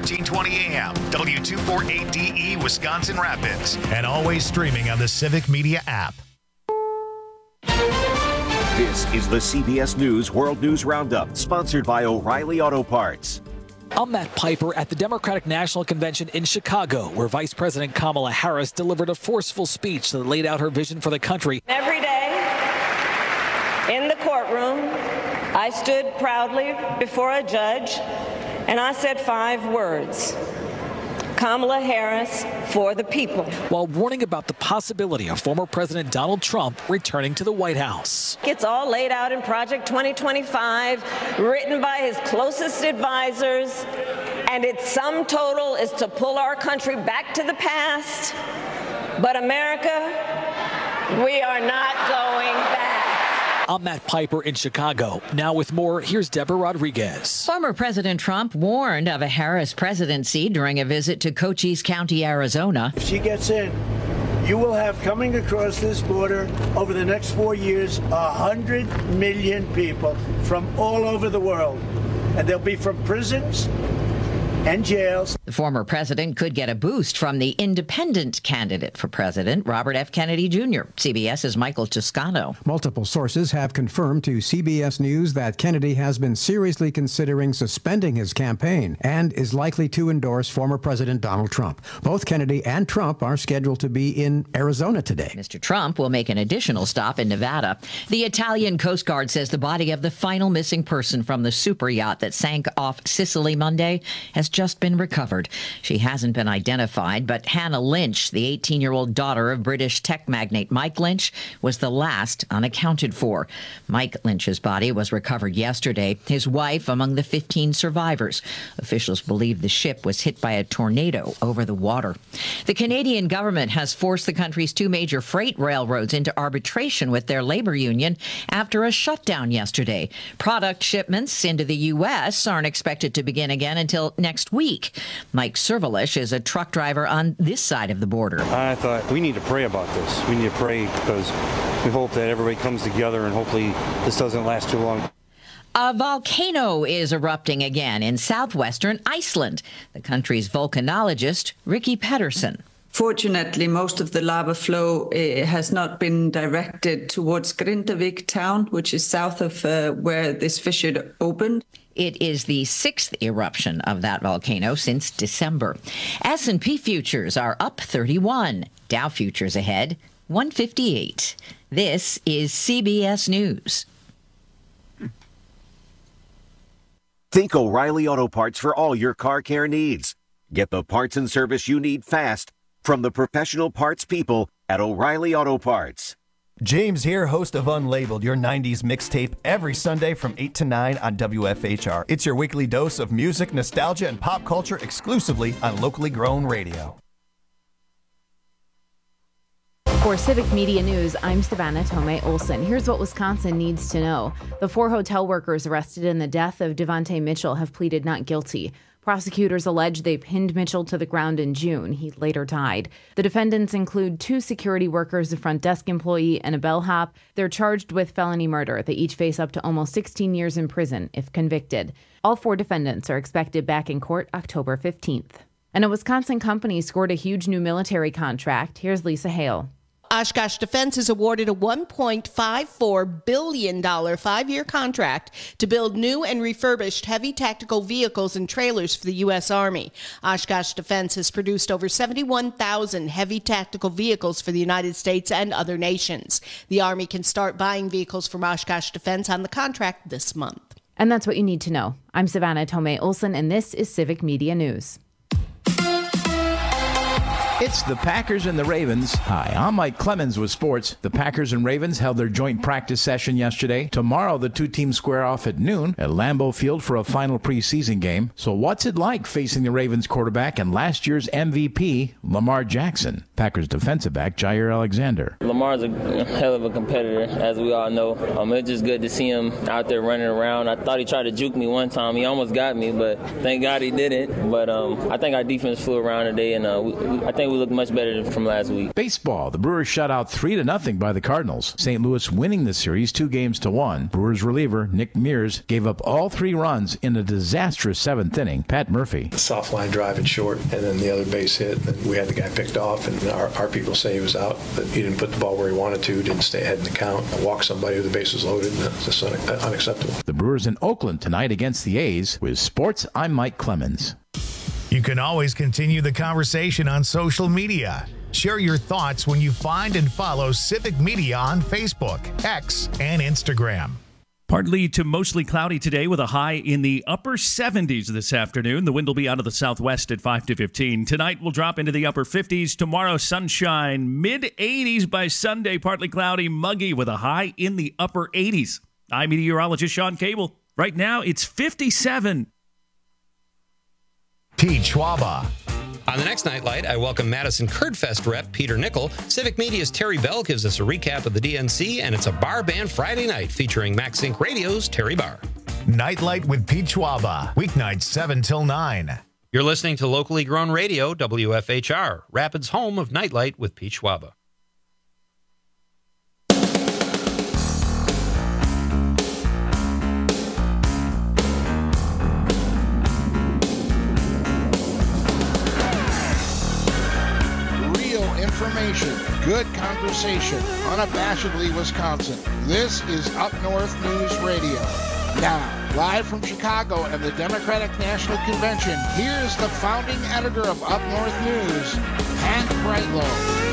1320 AM, W248DE, Wisconsin Rapids, and always streaming on the Civic Media app. This is the CBS News World News Roundup, sponsored by O'Reilly Auto Parts. I'm Matt Piper at the Democratic National Convention in Chicago, where Vice President Kamala Harris delivered a forceful speech that laid out her vision for the country. Every day in the courtroom, I stood proudly before a judge and I said 5 words: Kamala Harris for the people. While warning about the possibility of former President Donald Trump returning to the White House. It's all laid out in Project 2025, written by his closest advisors, and its sum total is to pull our country back to the past. But America, we are not going back. I'm Matt Piper in Chicago. Now with more, here's Deborah Rodriguez. Former President Trump warned of a Harris presidency during a visit to Cochise County, Arizona. If she gets in, you will have coming across this border over the next 4 years 100 million people from all over the world. And they'll be from prisons and jails. The former president could get a boost from the independent candidate for president, Robert F. Kennedy Jr. CBS's Michael Toscano. Multiple sources have confirmed to CBS News that Kennedy has been seriously considering suspending his campaign and is likely to endorse former President Donald Trump. Both Kennedy and Trump are scheduled to be in Arizona today. Mr. Trump will make an additional stop in Nevada. The Italian Coast Guard says the body of the final missing person from the super yacht that sank off Sicily Monday has just been recovered. She hasn't been identified, but Hannah Lynch, the 18-year-old daughter of British tech magnate Mike Lynch, was the last unaccounted for. Mike Lynch's body was recovered yesterday, his wife among the 15 survivors. Officials believe the ship was hit by a tornado over the water. The Canadian government has forced the country's 2 major freight railroads into arbitration with their labor union after a shutdown yesterday. Product shipments into the U.S. aren't expected to begin again until next week. Mike Servalish is a truck driver on this side of the border. I thought we need to pray about this. We need to pray because we hope that everybody comes together and hopefully this doesn't last too long. A volcano is erupting again in southwestern Iceland. The country's volcanologist, Ricky Pedersen. Fortunately, most of the lava flow has not been directed towards Grindavik town, which is south of where this fissure opened. It is the 6th eruption of that volcano since December. S&P futures are up 31. Dow futures ahead, 158. This is CBS News. Think O'Reilly Auto Parts for all your car care needs. Get the parts and service you need fast from the professional parts people at O'Reilly Auto Parts. James here, host of Unlabeled, your 90s mixtape, every Sunday from 8 to 9 on WFHR. It's your weekly dose of music, nostalgia, and pop culture exclusively on locally grown radio. For Civic Media News, I'm Savannah Tomei Olson. Here's what Wisconsin needs to know. The 4 hotel workers arrested in the death of Devontae Mitchell have pleaded not guilty. Prosecutors allege they pinned Mitchell to the ground in June. He later died. The defendants include 2 security workers, a front desk employee, and a bellhop. They're charged with felony murder. They each face up to almost 16 years in prison if convicted. All 4 defendants are expected back in court October 15th. And a Wisconsin company scored a huge new military contract. Here's Lisa Hale. Oshkosh Defense is awarded a $1.54 billion 5-year contract to build new and refurbished heavy tactical vehicles and trailers for the U.S. Army. Oshkosh Defense has produced over 71,000 heavy tactical vehicles for the United States and other nations. The Army can start buying vehicles from Oshkosh Defense on the contract this month. And that's what you need to know. I'm Savannah Tomei Olson, and this is Civic Media News. It's the Packers and the Ravens. Hi, I'm Mike Clemens with sports. The Packers and Ravens held their joint practice session yesterday. Tomorrow, the 2 teams square off at noon at Lambeau Field for a final preseason game. So what's it like facing the Ravens quarterback and last year's MVP, Lamar Jackson? Packers defensive back, Jair Alexander. Lamar's a hell of a competitor, as we all know. It's just good to see him out there running around. I thought he tried to juke me one time. He almost got me, but thank God he didn't. But I think our defense flew around today, and I think think we look much better from last week. Baseball, the Brewers shut out 3-0 by the Cardinals. St. Louis winning the series 2-1. Brewers reliever Nick Mears gave up all 3 runs in a disastrous 7th inning. Pat Murphy. Soft line drive and short, and then the other base hit. And we had the guy picked off, and our people say he was out, but he didn't put the ball where he wanted to, didn't stay ahead in the count, walk somebody with the bases loaded. That's just unacceptable. The Brewers in Oakland tonight against the A's. With sports, I'm Mike Clemens. You can always continue the conversation on social media. Share your thoughts when you find and follow Civic Media on Facebook, X, and Instagram. Partly to mostly cloudy today with a high in the upper 70s this afternoon. The wind will be out of the southwest at 5 to 15. Tonight we'll drop into the upper 50s. Tomorrow, sunshine, mid-80s by Sunday. Partly cloudy, muggy with a high in the upper 80s. I'm meteorologist Sean Cable. Right now, it's 57. Pete Schwaba. On the next Nightlight, I welcome Madison Kurdfest rep Peter Nickel. Civic Media's Terry Bell gives us a recap of the DNC, and it's a bar band Friday night featuring Max Inc. Radio's Terry Barr. Nightlight with Pete Schwaba, weeknights 7 till 9. You're listening to locally grown radio, WFHR, Rapids' home of Nightlight with Pete Schwaba. Information, good conversation, unabashedly Wisconsin. This is Up North News Radio. Now, live from Chicago and the Democratic National Convention, here's the founding editor of Up North News, Pat Brightlow.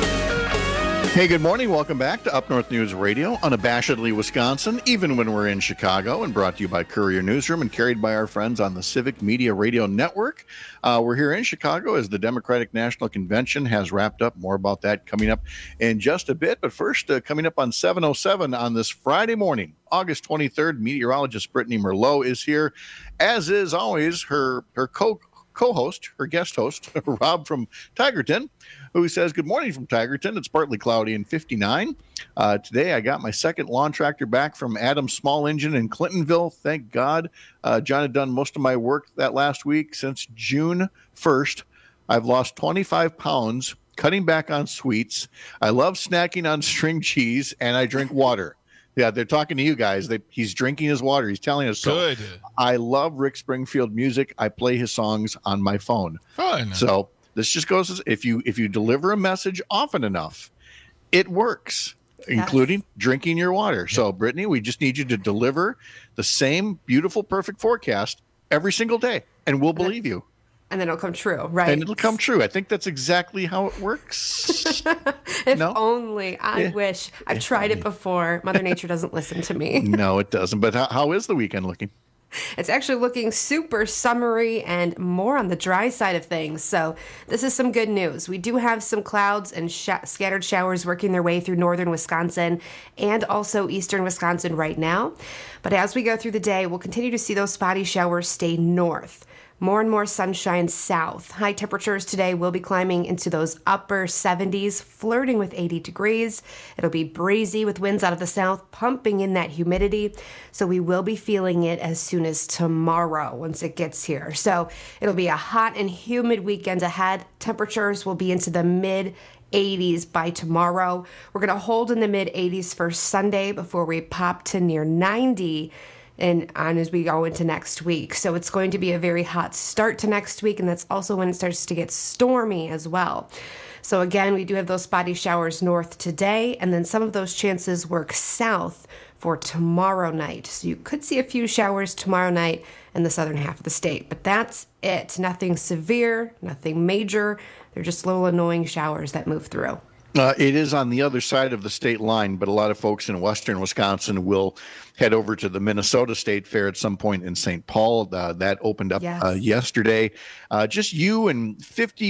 Hey, good morning. Welcome back to Up North News Radio, unabashedly Wisconsin, even when we're in Chicago, and brought to you by Courier Newsroom and carried by our friends on the Civic Media Radio Network. We're here in Chicago as the Democratic National Convention has wrapped up. More about that coming up in just a bit. But first, coming up on 7:07 on this Friday morning, August 23rd, meteorologist Brittany Merlot is here, as is always her co-host, her guest host, Rob from Tigerton, who says, good morning from Tigerton. It's partly cloudy and 59. Today, I got my second lawn tractor back from Adams Small Engine in Clintonville. Thank God. John had done most of my work that last week. Since June 1st, I've lost 25 pounds, cutting back on sweets. I love snacking on string cheese, and I drink water. Yeah, they're talking to you guys. He's drinking his water. He's telling us so. Good. I love Rick Springfield music. I play his songs on my phone. Fun. So this just goes as if you deliver a message often enough, it works, including drinking your water. So, Brittany, we just need you to deliver the same beautiful, perfect forecast every single day, and we'll believe you. And then it'll come true, right? And it'll come true. I think that's exactly how it works. If only. I wish. I've tried it before. Mother Nature doesn't listen to me. No, it doesn't. But how is the weekend looking? It's actually looking super summery and more on the dry side of things. So this is some good news. We do have some clouds and scattered showers working their way through northern Wisconsin and also eastern Wisconsin right now. But as we go through the day, we'll continue to see those spotty showers stay north. More and more sunshine south. High temperatures today will be climbing into those upper 70s, flirting with 80 degrees. It'll be breezy with winds out of the south, pumping in that humidity. So we will be feeling it as soon as tomorrow once it gets here. So it'll be a hot and humid weekend ahead. Temperatures will be into the mid 80s by tomorrow. We're going to hold in the mid 80s for Sunday before we pop to near 90 and on as we go into next week. So it's going to be a very hot start to next week, and that's also when it starts to get stormy as well. So again, we do have those spotty showers north today, and then some of those chances work south for tomorrow night. So you could see a few showers tomorrow night in the southern half of the state, but that's it. Nothing severe, nothing major. They're just little annoying showers that move through. It is on the other side of the state line, but a lot of folks in western Wisconsin will head over to the Minnesota State Fair at some point in St. Paul. That opened up yesterday. Just you and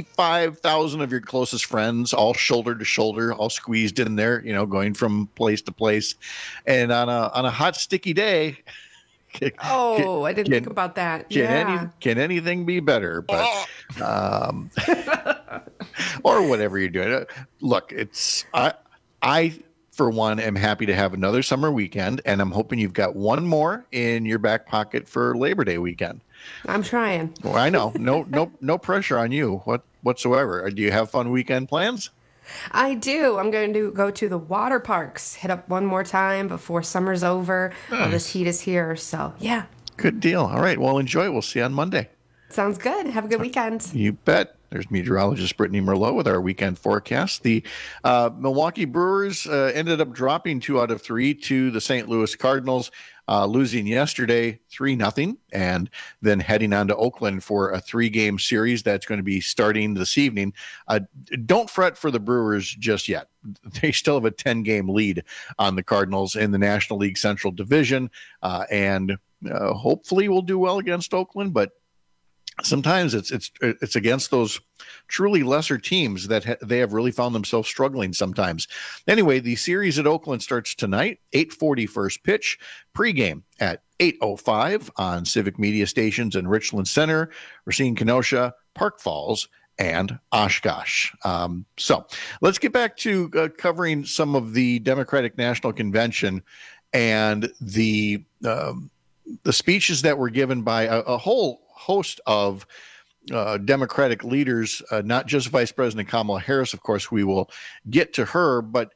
55,000 of your closest friends, all shoulder to shoulder, all squeezed in there, going from place to place. And on a hot, sticky day, I didn't think about that. Can anything be better? But or whatever you're doing. Look, I for one am happy to have another summer weekend, and I'm hoping you've got one more in your back pocket for Labor Day weekend. I'm trying. Well, I know. No pressure on you. whatsoever. Do you have fun weekend plans? I do. I'm going to go to the water parks, hit up one more time before summer's over. Nice. This heat is here, so yeah. Good deal. All right. Well, enjoy. We'll see you on Monday. Sounds good. Have a good weekend. You bet. There's meteorologist Brittany Merlot with our weekend forecast. The Milwaukee Brewers ended up dropping 2 out of 3 to the St. Louis Cardinals, losing yesterday 3-0, and then heading on to Oakland for a 3-game series that's going to be starting this evening. Don't fret for the Brewers just yet. They still have a 10-game lead on the Cardinals in the National League Central Division, and hopefully we'll do well against Oakland, but sometimes it's against those truly lesser teams that they have really found themselves struggling sometimes. Anyway, the series at Oakland starts tonight, 8:40 first pitch, pregame at 8:05 on Civic Media stations in Richland Center, Racine, Kenosha, Park Falls, and Oshkosh. So let's get back to covering some of the Democratic National Convention and the speeches that were given by a whole host of Democratic leaders, not just Vice President Kamala Harris. Of course, we will get to her, but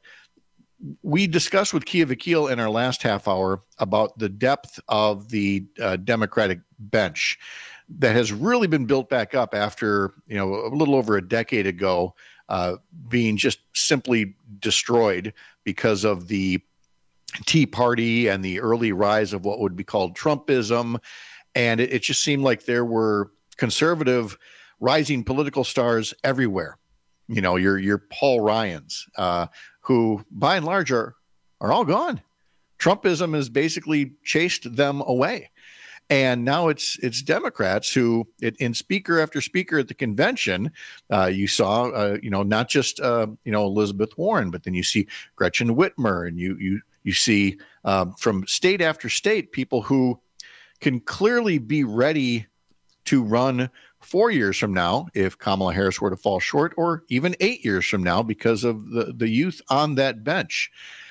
we discussed with Kia Vakil in our last half hour about the depth of the Democratic bench that has really been built back up after, a little over a decade ago, being just simply destroyed because of the Tea Party and the early rise of what would be called Trumpism. And it just seemed like there were conservative rising political stars everywhere. Your Paul Ryans, who by and large are all gone. Trumpism has basically chased them away. And now it's Democrats who, in speaker after speaker at the convention, you saw, not just, Elizabeth Warren, but then you see Gretchen Whitmer, and you see from state after state people who can clearly be ready to run 4 years from now if Kamala Harris were to fall short, or even 8 years from now because of the youth on that bench.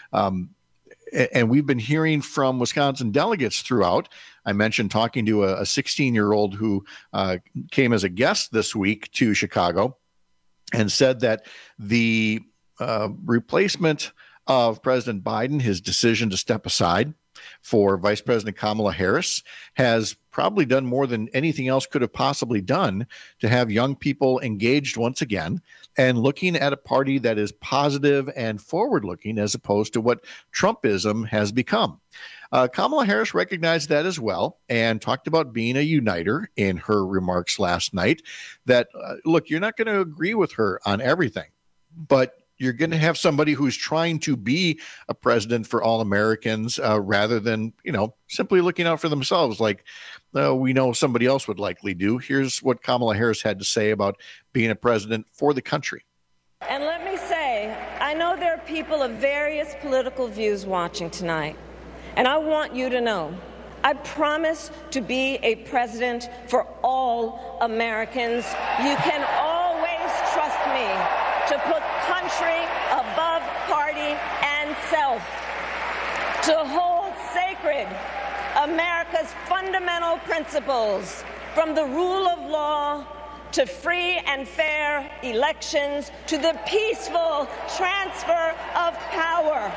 And we've been hearing from Wisconsin delegates throughout. I mentioned talking to a 16-year-old who came as a guest this week to Chicago and said that the replacement of President Biden, his decision to step aside for Vice President Kamala Harris, has probably done more than anything else could have possibly done to have young people engaged once again and looking at a party that is positive and forward-looking as opposed to what Trumpism has become. Kamala Harris recognized that as well and talked about being a uniter in her remarks last night, that, look, you're not going to agree with her on everything, but you're going to have somebody who's trying to be a president for all Americans rather than, simply looking out for themselves like we know somebody else would likely do. Here's what Kamala Harris had to say about being a president for the country. And let me say, I know there are people of various political views watching tonight, and I want you to know, I promise to be a president for all Americans. You can always trust me to put country above party and self, to hold sacred America's fundamental principles, from the rule of law to free and fair elections to the peaceful transfer of power.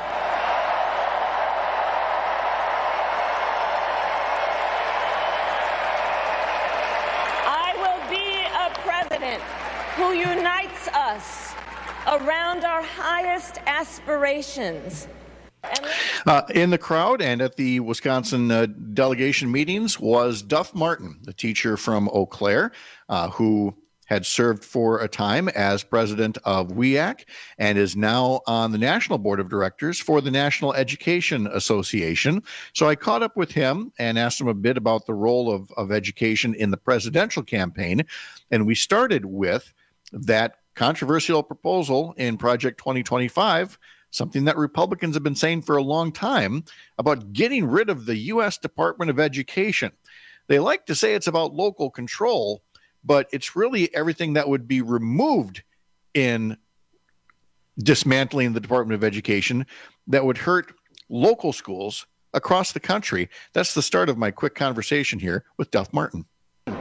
I will be a president who unites us around our highest aspirations. In the crowd and at the Wisconsin delegation meetings was Duff Martin, the teacher from Eau Claire, who had served for a time as president of WEAC and is now on the national board of directors for the National Education Association. So I caught up with him and asked him a bit about the role of education in the presidential campaign. And we started with that controversial proposal in Project 2025, something that Republicans have been saying for a long time, about getting rid of the U.S. Department of Education. They like to say it's about local control, but it's really everything that would be removed in dismantling the Department of Education that would hurt local schools across the country. That's the start of my quick conversation here with Duff Martin.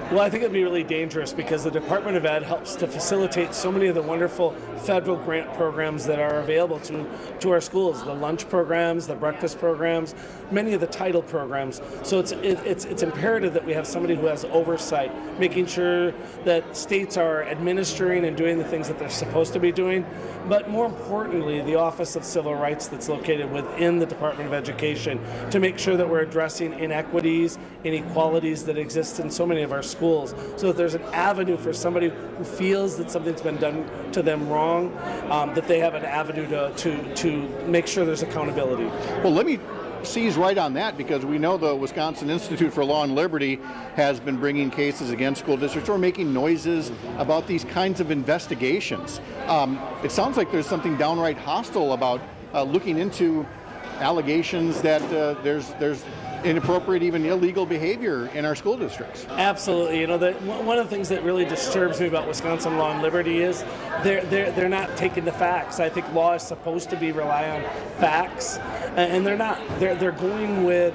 Well, I think it'd be really dangerous because the Department of Ed helps to facilitate so many of the wonderful federal grant programs that are available to our schools, the lunch programs, the breakfast programs, many of the title programs. So it's imperative that we have somebody who has oversight, making sure that states are administering and doing the things that they're supposed to be doing. But more importantly, the Office of Civil Rights that's located within the Department of Education to make sure that we're addressing inequities, inequalities that exist in so many of our schools, so that there's an avenue for somebody who feels that something's been done to them wrong, that they have an avenue to make sure there's accountability. Well, let me seize right on that, because we know the Wisconsin Institute for Law and Liberty has been bringing cases against school districts or making noises about these kinds of investigations. It sounds like there's something downright hostile about looking into allegations that there's inappropriate, even illegal behavior in our school districts. Absolutely. One of the things that really disturbs me about Wisconsin Law and Liberty is they're not taking the facts. I think law is supposed to rely on facts, and they're not. They're going with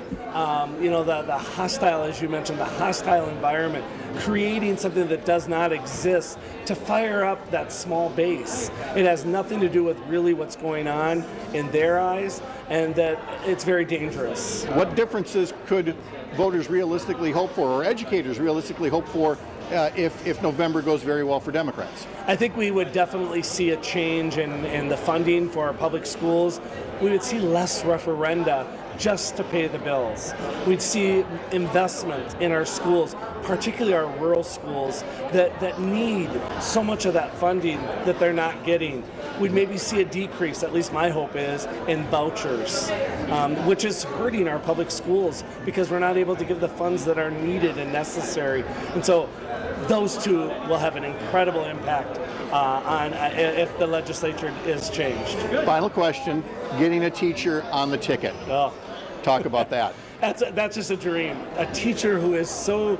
the hostile, as you mentioned, the hostile environment, creating something that does not exist to fire up that small base. It has nothing to do with really what's going on in their eyes, and that it's very dangerous. What differences could voters realistically hope for, or educators realistically hope for, if November goes very well for Democrats? I think we would definitely see a change in the funding for our public schools. We would see less referenda just to pay the bills. We'd see investment in our schools, particularly our rural schools that need so much of that funding that they're not getting. We'd maybe see a decrease, at least my hope is, in vouchers, which is hurting our public schools because we're not able to give the funds that are needed and necessary. And so those two will have an incredible impact on if the legislature is changed. Final question, getting a teacher on the ticket. Oh. Talk about that. That's just a dream. A teacher who is so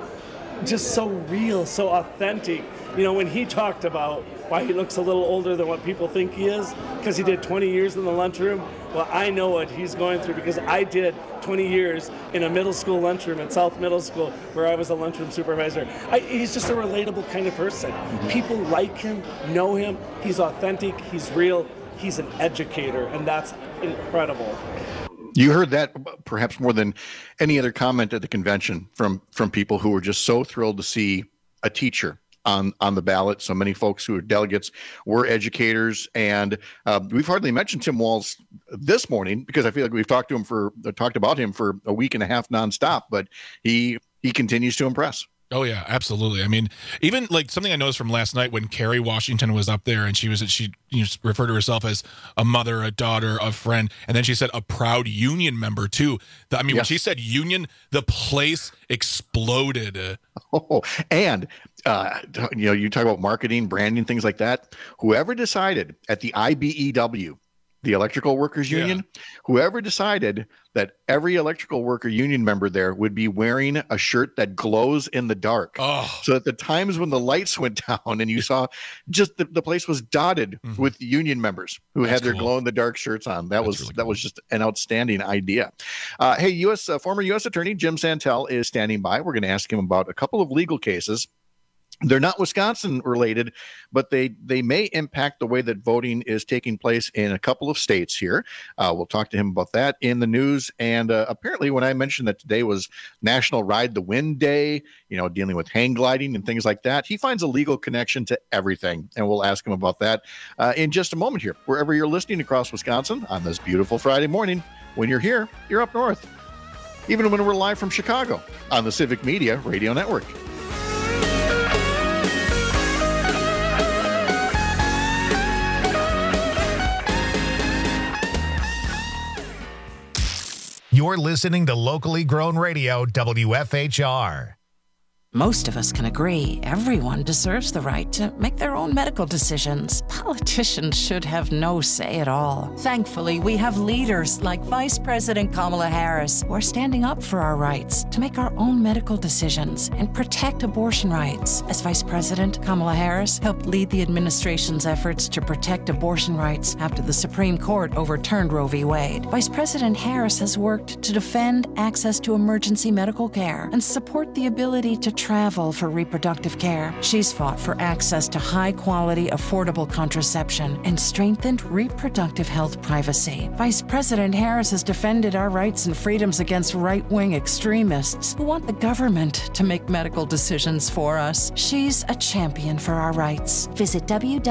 real, so authentic. When he talked about why he looks a little older than what people think he is, because he did 20 years in the lunchroom, well, I know what he's going through because I did 20 years in a middle school lunchroom at South Middle School where I was a lunchroom supervisor. He's just a relatable kind of person. People like him, know him, he's authentic, he's real, he's an educator, and that's incredible. You heard that perhaps more than any other comment at the convention from people who were just so thrilled to see a teacher on the ballot. So many folks who are delegates were educators, and we've hardly mentioned Tim Walz this morning because I feel like we've talked about him for a week and a half nonstop, but he continues to impress. Oh, yeah, absolutely. I mean, even like something I noticed from last night when Kerry Washington was up there and she referred to herself as a mother, a daughter, a friend. And then she said a proud union member, too. When she said union, the place exploded. Oh, and, you talk about marketing, branding, things like that. Whoever decided at the IBEW, the Electrical Workers Union, whoever decided that every electrical worker union member there would be wearing a shirt that glows in the dark. Oh. So at the times when the lights went down and you saw just the place was dotted with union members who had their glow in the dark shirts on. That was just an outstanding idea. Hey, former U.S. Attorney Jim Santel is standing by. We're going to ask him about a couple of legal cases. They're not Wisconsin related, but they may impact the way that voting is taking place in a couple of states here. We'll talk to him about that in the news. And apparently when I mentioned that today was National Ride the Wind Day, dealing with hang gliding and things like that, he finds a legal connection to everything. And we'll ask him about that in just a moment here, wherever you're listening across Wisconsin on this beautiful Friday morning. When you're here, you're up north. Even when we're live from Chicago on the Civic Media Radio Network. You're listening to locally grown radio, WFHR. Most of us can agree everyone deserves the right to make their own medical decisions. Politicians should have no say at all. Thankfully, we have leaders like Vice President Kamala Harris who are standing up for our rights to make our own medical decisions and protect abortion rights. As Vice President, Kamala Harris helped lead the administration's efforts to protect abortion rights after the Supreme Court overturned Roe v. Wade. Vice President Harris has worked to defend access to emergency medical care and support the ability to travel for reproductive care. She's fought for access to high-quality, affordable contraception and strengthened reproductive health privacy. Vice President Harris has defended our rights and freedoms against right-wing extremists who want the government to make medical decisions for us. She's a champion for our rights. Visit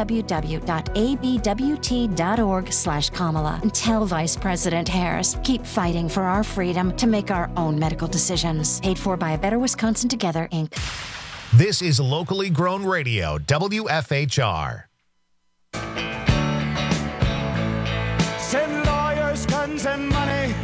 www.abwt.org/Kamala and tell Vice President Harris, keep fighting for our freedom to make our own medical decisions. Paid for by A Better Wisconsin Together, Inc. This is locally grown radio, WFHR. Send lawyers, guns, and money.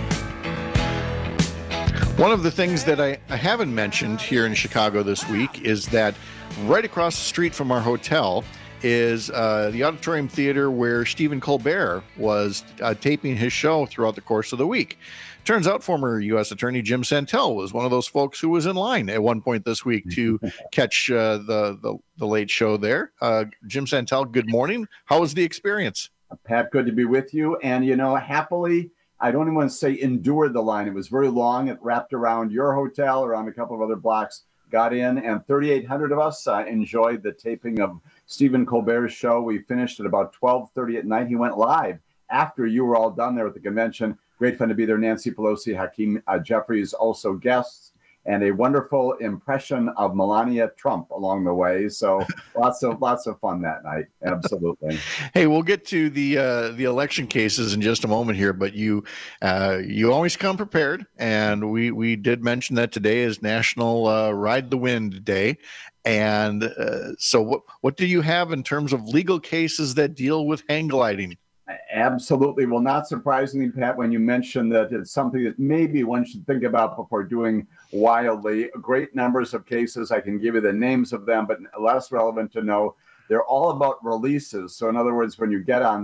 One of the things that I haven't mentioned here in Chicago this week is that right across the street from our hotel is the Auditorium Theater where Stephen Colbert was taping his show throughout the course of the week. Turns out former U.S. Attorney Jim Santel was one of those folks who was in line at one point this week to catch the late show there. Jim Santel, good morning. How was the experience? Pat, good to be with you. And, happily, I don't even want to say endure the line. It was very long. It wrapped around your hotel, around a couple of other blocks, got in, and 3,800 of us enjoyed the taping of Stephen Colbert's show. We finished at about 12:30 at night. He went live after you were all done there at the convention. Great fun to be there. Nancy Pelosi, Hakeem Jeffries, also guests, and a wonderful impression of Melania Trump along the way. So lots of fun that night. Absolutely. Hey, we'll get to the election cases in just a moment here, but you always come prepared, and we did mention that today is National Ride the Wind Day. And so what do you have in terms of legal cases that deal with hang gliding? Absolutely. Well, not surprisingly, Pat, when you mentioned that it's something that maybe one should think about before doing wildly. Great numbers of cases. I can give you the names of them, but less relevant to know. They're all about releases. So in other words, when you get on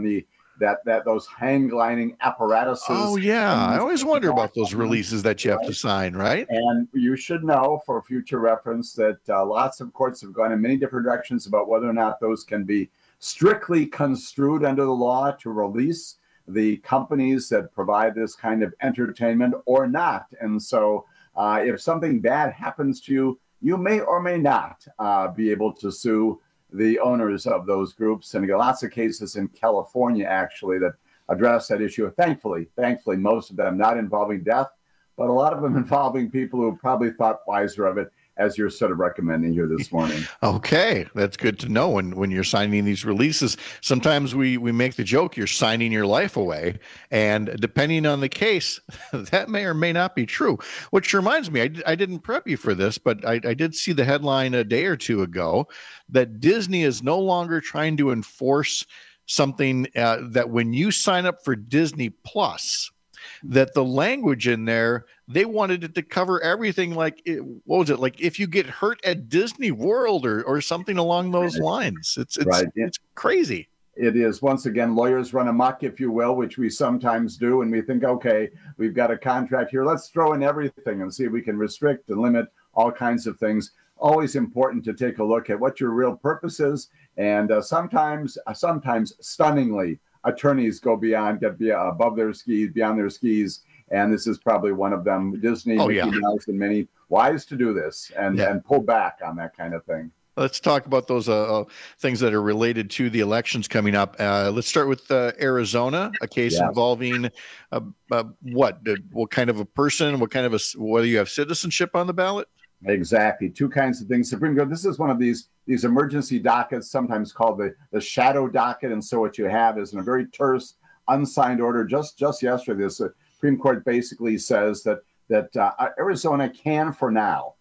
those hang gliding apparatuses. Oh, yeah. I always wonder about those releases that you have to sign, right? And you should know for future reference that lots of courts have gone in many different directions about whether or not those can be strictly construed under the law to release the companies that provide this kind of entertainment or not. And so if something bad happens to you, you may or may not be able to sue the owners of those groups. And we got lots of cases in California, actually, that address that issue. Thankfully, most of them not involving death, but a lot of them involving people who probably thought wiser of it, as you're sort of recommending here this morning. Okay, that's good to know. When you're signing these releases, sometimes we make the joke you're signing your life away, and depending on the case, that may or may not be true. Which reminds me, I didn't prep you for this, but I did see the headline a day or two ago that Disney is no longer trying to enforce something that when you sign up for Disney Plus, that the language in there, they wanted it to cover everything. Like, what was it? Like if you get hurt at Disney World or something along those lines. It's right. It's crazy. It is. Once again, lawyers run amok, if you will, which we sometimes do. And we think, okay, we've got a contract here. Let's throw in everything and see if we can restrict and limit all kinds of things. Always important to take a look at what your real purpose is. And sometimes stunningly, attorneys get above their skis, beyond their skis, and this is probably one of them. Disney, Mickey Mouse, and many wise to do this and pull back on that kind of thing. Let's talk about those things that are related to the elections coming up. Let's start with Arizona, a case involving what kind of a person, whether you have citizenship on the ballot? Exactly. Two kinds of things. Supreme Court, this is one of these emergency dockets, sometimes called the shadow docket. And so what you have is in a very terse, unsigned order. Just yesterday, the Supreme Court basically says that Arizona can for now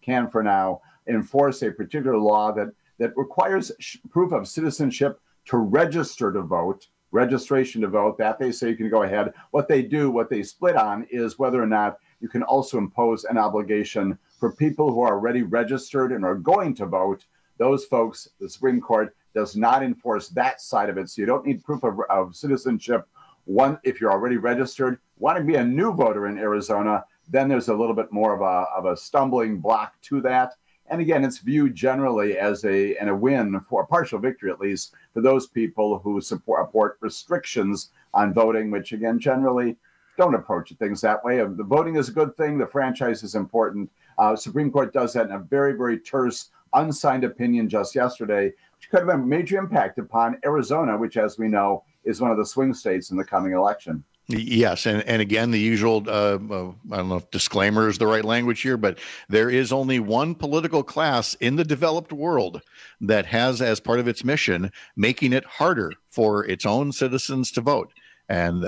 enforce a particular law that requires proof of citizenship to register to vote, registration to vote. That they say you can go ahead. What they split on is whether or not you can also impose an obligation for people who are already registered and are going to vote. Those folks, the Supreme Court does not enforce that side of it. So you don't need proof of citizenship. One, if you're already registered, want to be a new voter in Arizona, then there's a little bit more of a stumbling block to that. And again, it's viewed generally as a win, for a partial victory at least, for those people who support restrictions on voting, which again, generally don't approach things that way. The voting is a good thing. The franchise is important. Supreme Court does that in a very, very terse, unsigned opinion just yesterday, which could have a major impact upon Arizona, which, as we know, is one of the swing states in the coming election. Yes, and again, the usual, I don't know if disclaimer is the right language here, but there is only one political class in the developed world that has as part of its mission making it harder for its own citizens to vote. And,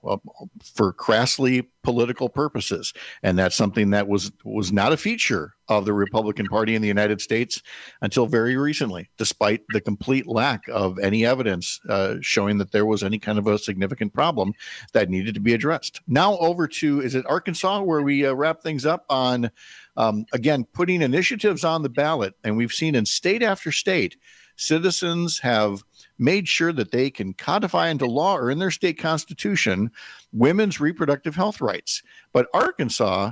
for crassly political purposes. And that's something that was not a feature of the Republican Party in the United States until very recently, despite the complete lack of any evidence showing that there was any kind of a significant problem that needed to be addressed. Now over to, is it Arkansas, where we wrap things up on, again, putting initiatives on the ballot. And we've seen in state after state, citizens have made sure that they can codify into law or in their state constitution women's reproductive health rights. But Arkansas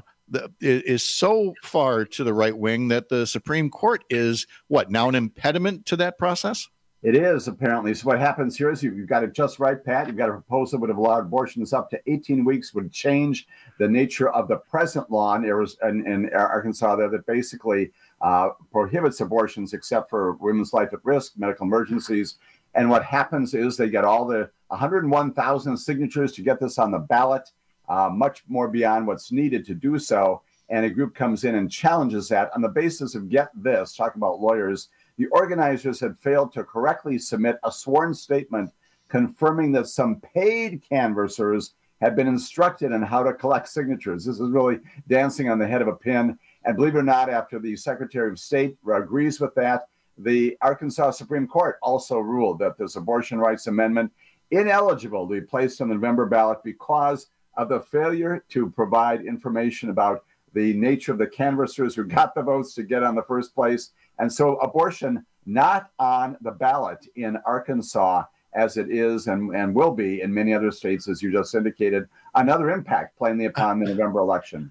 is so far to the right wing that the Supreme Court is, now an impediment to that process? It is, apparently. So what happens here is you've got it just right, Pat. You've got a proposal that would have allowed abortions up to 18 weeks, would change the nature of the present law in Arkansas there that basically prohibits abortions except for women's life at risk, medical emergencies. And what happens is they get all the 101,000 signatures to get this on the ballot, much more beyond what's needed to do so. And a group comes in and challenges that on the basis of, get this, talk about lawyers, the organizers had failed to correctly submit a sworn statement confirming that some paid canvassers had been instructed on how to collect signatures. This is really dancing on the head of a pin. And believe it or not, after the Secretary of State agrees with that, the Arkansas Supreme Court also ruled that this abortion rights amendment ineligible to be placed on the November ballot because of the failure to provide information about the nature of the canvassers who got the votes to get on the first place. And so abortion not on the ballot in Arkansas as it is and will be in many other states, as you just indicated. Another impact plainly upon the November election.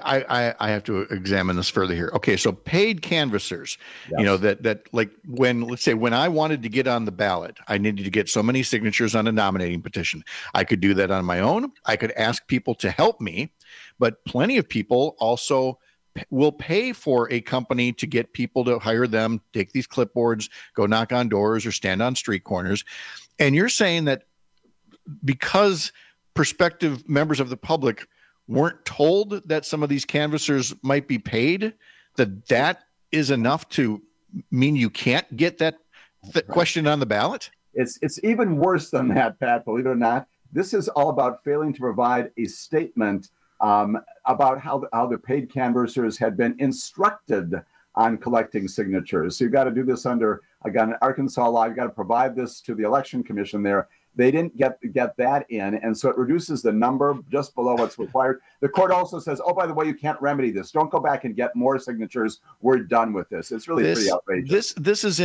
I have to examine this further here. Okay, so paid canvassers, yes. That like let's say when I wanted to get on the ballot, I needed to get so many signatures on a nominating petition. I could do that on my own. I could ask people to help me, but plenty of people also will pay for a company to get people to hire them, take these clipboards, go knock on doors or stand on street corners. And you're saying that because prospective members of the public weren't told that some of these canvassers might be paid, that is enough to mean you can't get that question on the ballot? It's even worse than that, Pat, believe it or not. This is all about failing to provide a statement about how the paid canvassers had been instructed on collecting signatures. So you've got to do this under, again, Arkansas law. You've got to provide this to the election commission there. They didn't get that in, and so it reduces the number just below what's required. The court also says, oh, by the way, you can't remedy this. Don't go back and get more signatures. We're done with this. It's really pretty outrageous. This is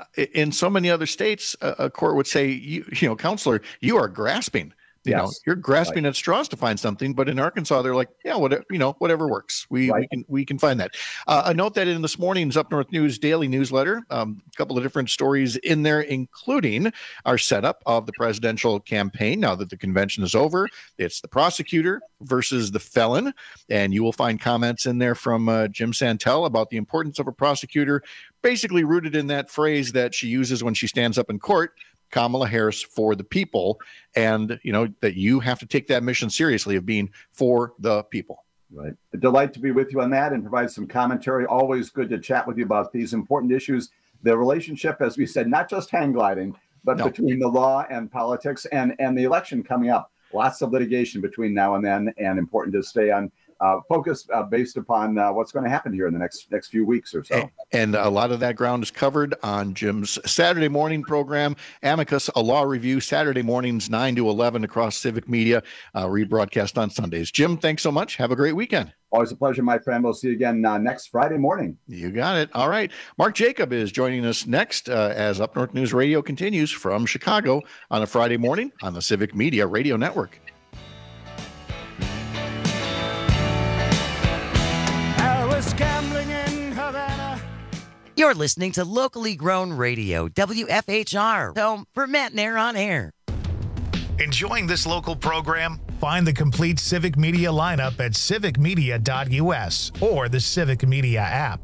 in so many other states, a court would say, counselor, you are grasping. You're grasping at straws to find something, but in Arkansas, they're like, yeah, whatever works. We can find that. A note that in this morning's Up North News daily newsletter, a couple of different stories in there, including our setup of the presidential campaign. Now that the convention is over, it's the prosecutor versus the felon, and you will find comments in there from Jim Santel about the importance of a prosecutor, basically rooted in that phrase that she uses when she stands up in court. Kamala Harris for the people, and that you have to take that mission seriously of being for the people. Right. A delight to be with you on that and provide some commentary. Always good to chat with you about these important issues. The relationship, as we said, not just hang gliding, but between the law and politics and the election coming up. Lots of litigation between now and then, and important to stay on focused based upon what's going to happen here in the next few weeks or so. And a lot of that ground is covered on Jim's Saturday morning program, Amicus, a law review, Saturday mornings, 9 to 11 across Civic Media, rebroadcast on Sundays. Jim, thanks so much. Have a great weekend. Always a pleasure, my friend. We'll see you again next Friday morning. You got it. All right. Mark Jacob is joining us next as Up North News Radio continues from Chicago on a Friday morning on the Civic Media Radio Network. You're listening to locally grown radio, WFHR, home for Matt and Air on Air. Enjoying this local program? Find the complete Civic Media lineup at civicmedia.us or the Civic Media app.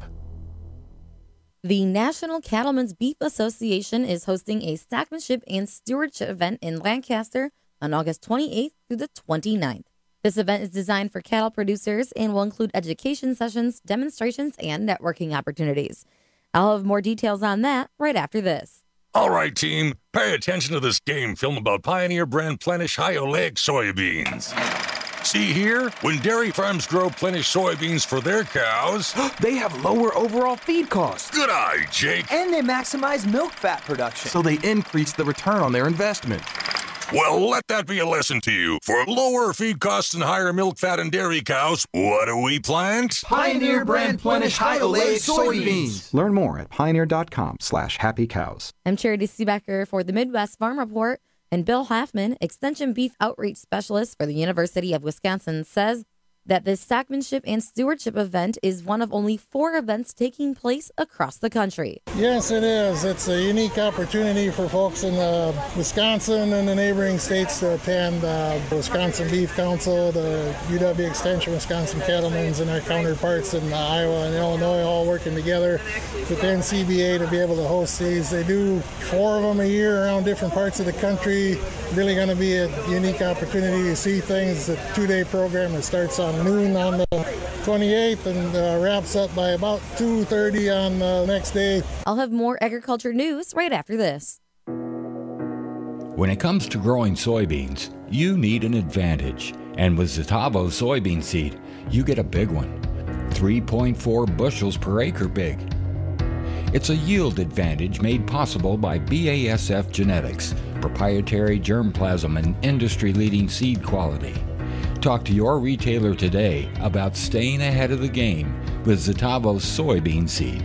The National Cattlemen's Beef Association is hosting a stockmanship and stewardship event in Lancaster on August 28th through the 29th. This event is designed for cattle producers and will include education sessions, demonstrations, and networking opportunities. I'll have more details on that right after this. All right, team, pay attention to this game film about Pioneer brand Plenish high oleic soybeans. See here, when dairy farms grow Plenish soybeans for their cows, they have lower overall feed costs. Good eye, Jake. And they maximize milk fat production, so they increase the return on their investment. Well, let that be a lesson to you. For lower feed costs and higher milk fat and dairy cows, what do we plant? Pioneer brand Plenish high oleic soybeans. Learn more at pioneer.com/happycows. I'm Charity Seebecker for the Midwest Farm Report, and Bill Hoffman, Extension Beef Outreach Specialist for the University of Wisconsin, says that this stockmanship and stewardship event is one of only 4 events taking place across the country. Yes, it is. It's a unique opportunity for folks in Wisconsin and the neighboring states to attend the Wisconsin Beef Council, the UW Extension Wisconsin Cattlemen's, and our counterparts in Iowa and Illinois all working together with the NCBA to be able to host these. They do 4 of them a year around different parts of the country. Really going to be a unique opportunity to see things. The 2-day program that starts on noon on the 28th and wraps up by about 2:30 on the next day. I'll have more agriculture news right after this. When it comes to growing soybeans, you need an advantage. And with Zetavo soybean seed, you get a big one. 3.4 bushels per acre big. It's a yield advantage made possible by BASF Genetics, proprietary germplasm and industry-leading seed quality. Talk to your retailer today about staying ahead of the game with Zetavo soybean seed.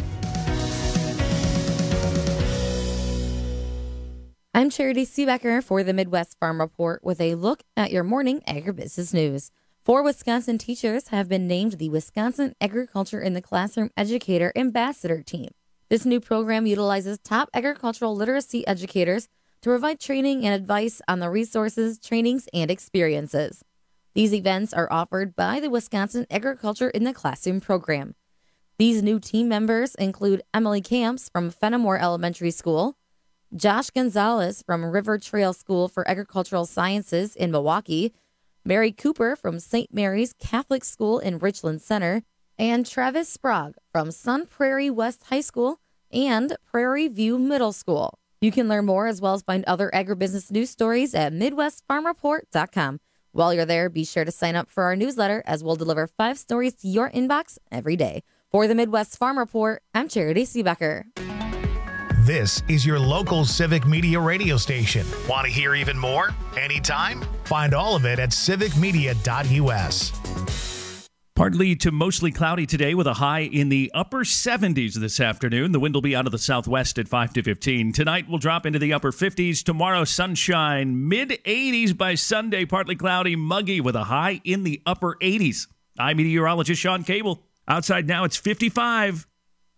I'm Charity Seebecker for the Midwest Farm Report with a look at your morning agribusiness news. 4 Wisconsin teachers have been named the Wisconsin Agriculture in the Classroom Educator Ambassador Team. This new program utilizes top agricultural literacy educators to provide training and advice on the resources, trainings, and experiences. These events are offered by the Wisconsin Agriculture in the Classroom program. These new team members include Emily Camps from Fenimore Elementary School, Josh Gonzalez from River Trail School for Agricultural Sciences in Milwaukee, Mary Cooper from St. Mary's Catholic School in Richland Center, and Travis Sprague from Sun Prairie West High School and Prairie View Middle School. You can learn more as well as find other agribusiness news stories at MidwestFarmReport.com. While you're there, be sure to sign up for our newsletter as we'll deliver 5 stories to your inbox every day. For the Midwest Farm Report, I'm Charity Seebecker. This is your local Civic Media radio station. Want to hear even more? Anytime? Find all of it at civicmedia.us. Partly to mostly cloudy today with a high in the upper 70s this afternoon. The wind will be out of the southwest at 5 to 15. Tonight we'll drop into the upper 50s. Tomorrow, sunshine, mid-80s by Sunday. Partly cloudy, muggy with a high in the upper 80s. I'm meteorologist Sean Cable. Outside now, it's 55.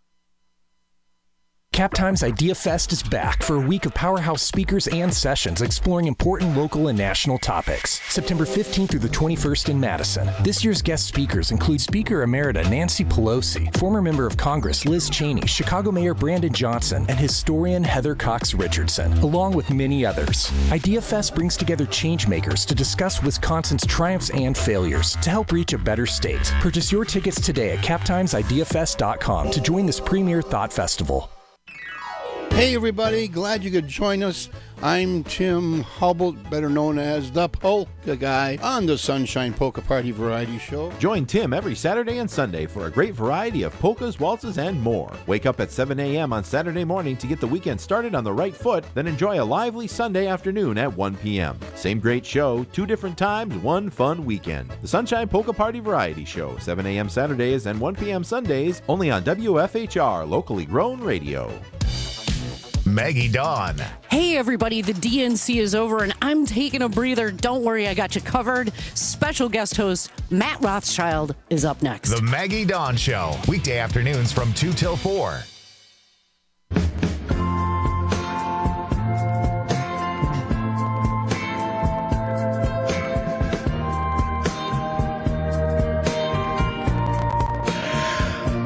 CapTime's Idea Fest is back for a week of powerhouse speakers and sessions exploring important local and national topics. September 15th through the 21st in Madison. This year's guest speakers include Speaker Emerita Nancy Pelosi, former member of Congress Liz Cheney, Chicago Mayor Brandon Johnson, and historian Heather Cox Richardson, along with many others. Idea Fest brings together changemakers to discuss Wisconsin's triumphs and failures to help reach a better state. Purchase your tickets today at captimesideafest.com to join this premier thought festival. Hey everybody, glad you could join us. I'm Tim Hubble, better known as the Polka Guy, on the Sunshine Polka Party Variety Show. Join Tim every Saturday and Sunday for a great variety of polkas, waltzes, and more. Wake up at 7 a.m. on Saturday morning to get the weekend started on the right foot, then enjoy a lively Sunday afternoon at 1 p.m. Same great show, 2 different times, 1 fun weekend. The Sunshine Polka Party Variety Show, 7 a.m. Saturdays and 1 p.m. Sundays, only on WFHR, locally grown radio. Maggie Dawn. Hey everybody, the DNC is over and I'm taking a breather. Don't worry, I got you covered. Special guest host Matt Rothschild is up next. The Maggie Dawn Show, weekday afternoons from 2 till 4.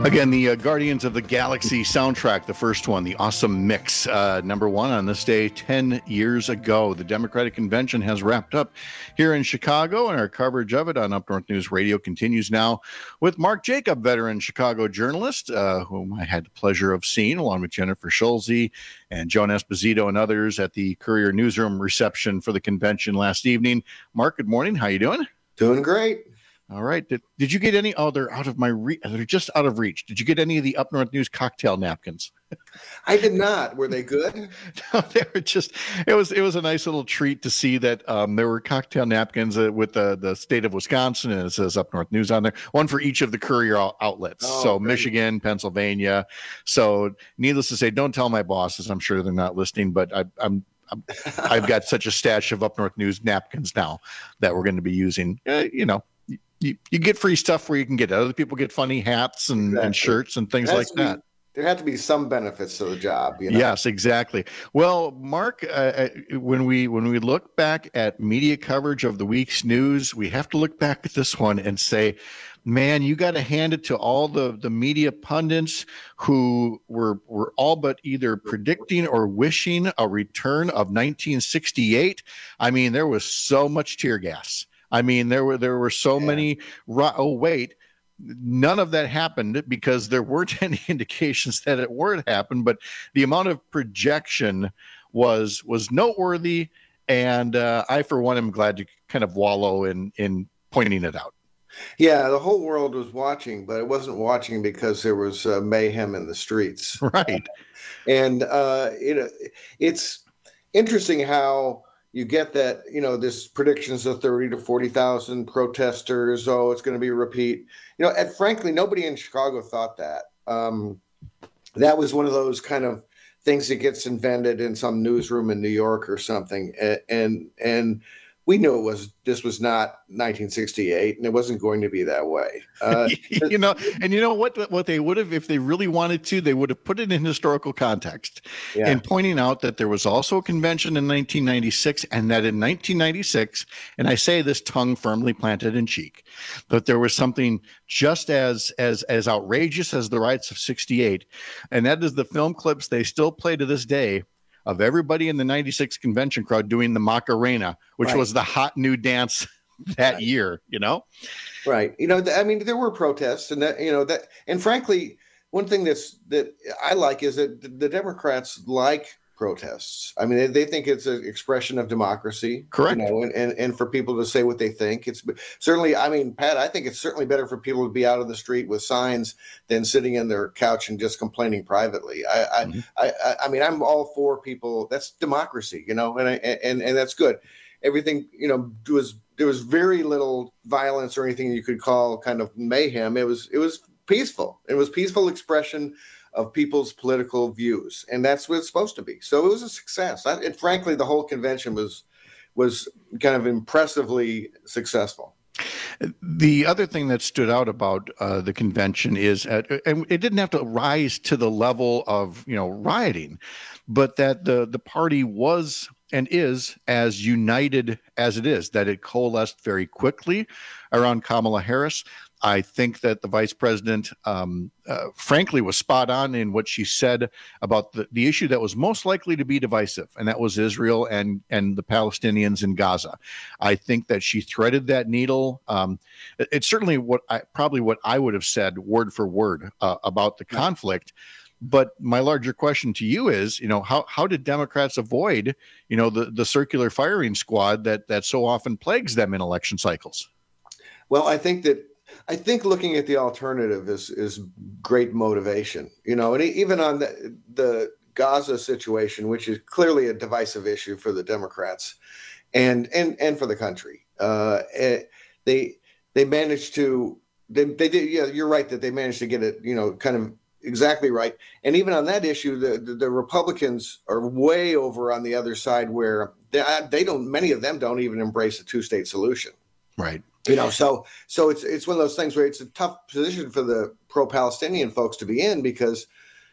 Again, the Guardians of the Galaxy soundtrack, the first one, the Awesome Mix, number one on this day 10 years ago. The Democratic Convention has wrapped up here in Chicago, and our coverage of it on Up North News Radio continues now with Mark Jacob, veteran Chicago journalist, whom I had the pleasure of seeing, along with Jennifer Schulze and Joan Esposito and others at the Courier Newsroom reception for the convention last evening. Mark, good morning. How you doing? Doing great. All right. Did you get any? Oh, they're out of my reach. They're just out of reach. Did you get any of the Up North News cocktail napkins? I did not. Were they good? No, they were just. It was a nice little treat to see that there were cocktail napkins with the state of Wisconsin, and it says Up North News on there. One for each of the Courier outlets. So great. Michigan, Pennsylvania. So needless to say, don't tell my bosses. I'm sure they're not listening, but I've got such a stash of Up North News napkins now that we're going to be using. You get free stuff where you can get it. Other people get funny hats and shirts and things like that. There have to be some benefits to the job. Yes, exactly. Well, Mark, when we look back at media coverage of the week's news, we have to look back at this one and say, man, you got to hand it to all the media pundits who were all but either predicting or wishing a return of 1968. I mean, there was so much tear gas. I mean, there were so many. Oh, wait, none of that happened because there weren't any indications that it would happen. But the amount of projection was noteworthy, and I, for one, am glad to kind of wallow in pointing it out. Yeah, the whole world was watching, but it wasn't watching because there was mayhem in the streets. Right, and it's interesting how. You get that, this predictions of 30 to 40,000 protesters. Oh, it's going to be a repeat. And frankly, nobody in Chicago thought that. That was one of those kind of things that gets invented in some newsroom in New York or something. And we knew this was not 1968, and it wasn't going to be that way. What they would have, if they really wanted to, they would have put it in historical context and pointing out that there was also a convention in 1996, and that in 1996, and I say this tongue firmly planted in cheek, that there was something just as outrageous as the riots of 68, and that is the film clips they still play to this day of everybody in the 96 convention crowd doing the Macarena, which was the hot new dance that year, Right. There were protests and and frankly, one thing that I like is that the Democrats like protests. I mean, they think it's an expression of democracy. Correct. And for people to say what they think. It's certainly, Pat, I think it's certainly better for people to be out on the street with signs than sitting in their couch and just complaining privately. I'm all for people. That's democracy, and that's good. Everything, there was very little violence or anything you could call kind of mayhem. It was peaceful. It was peaceful expression of people's political views, and that's what it's supposed to be. So it was a success. Frankly, the whole convention was kind of impressively successful. The other thing that stood out about the convention is, and it didn't have to rise to the level of rioting, but that the party was and is as united as it is, that it coalesced very quickly around Kamala Harris. I think that the vice president, frankly, was spot on in what she said about the issue that was most likely to be divisive, and that was Israel and the Palestinians in Gaza. I think that she threaded that needle. It's certainly what I would have said word for word about the conflict. But my larger question to you is, how did Democrats avoid, the circular firing squad that so often plagues them in election cycles? Well, I think looking at the alternative is great motivation, and even on the Gaza situation, which is clearly a divisive issue for the Democrats and for the country. They managed to, they did. Yeah, you're right that they managed to get it, kind of exactly right. And even on that issue, the Republicans are way over on the other side where many of them don't even embrace a two-state solution. Right. So it's one of those things where it's a tough position for the pro-Palestinian folks to be in because